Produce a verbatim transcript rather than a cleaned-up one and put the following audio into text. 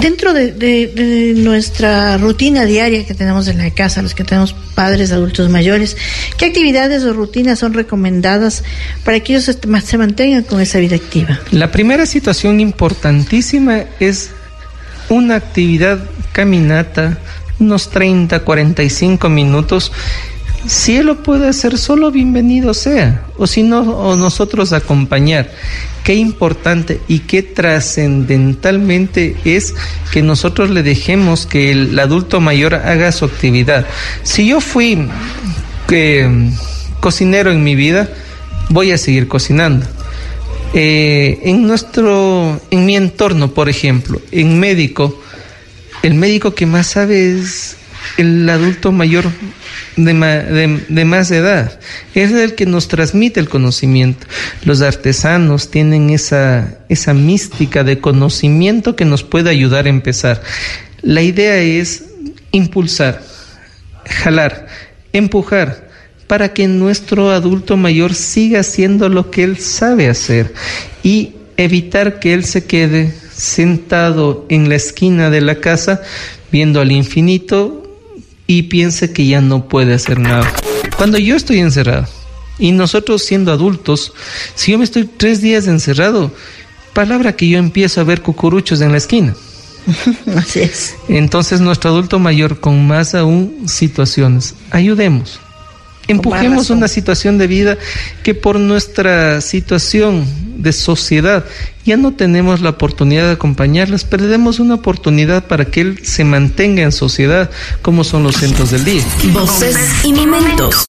dentro de, de, de nuestra rutina diaria que tenemos en la casa, los que tenemos padres, adultos mayores, ¿qué actividades o rutinas son recomendadas para que ellos se mantengan con esa vida activa? La primera situación importantísima es una actividad caminata, unos treinta, cuarenta y cinco minutos. Si él lo puede hacer solo, bienvenido sea, o si no, o nosotros acompañar. Qué importante y qué trascendentalmente es que nosotros le dejemos que el adulto mayor haga su actividad. Si yo fui eh, cocinero en mi vida, voy a seguir cocinando. Eh, en nuestro, en mi entorno, por ejemplo, en médico, el médico que más sabe es el adulto mayor de, ma, de, de más edad. Es el que nos transmite el conocimiento. Los artesanos tienen esa, esa mística de conocimiento que nos puede ayudar a empezar. La idea es impulsar, jalar, empujar, para que nuestro adulto mayor siga haciendo lo que él sabe hacer y evitar que él se quede sentado en la esquina de la casa viendo al infinito y piense que ya no puede hacer nada. Cuando yo estoy encerrado y nosotros siendo adultos, si yo me estoy tres días encerrado, palabra que yo empiezo a ver cucuruchos en la esquina. Así es. Entonces nuestro adulto mayor, con más aún situaciones, ayudemos. Empujemos una situación de vida que por nuestra situación de sociedad ya no tenemos la oportunidad de acompañarlas, perdemos una oportunidad para que él se mantenga en sociedad, como son los centros del día. Voces y momentos.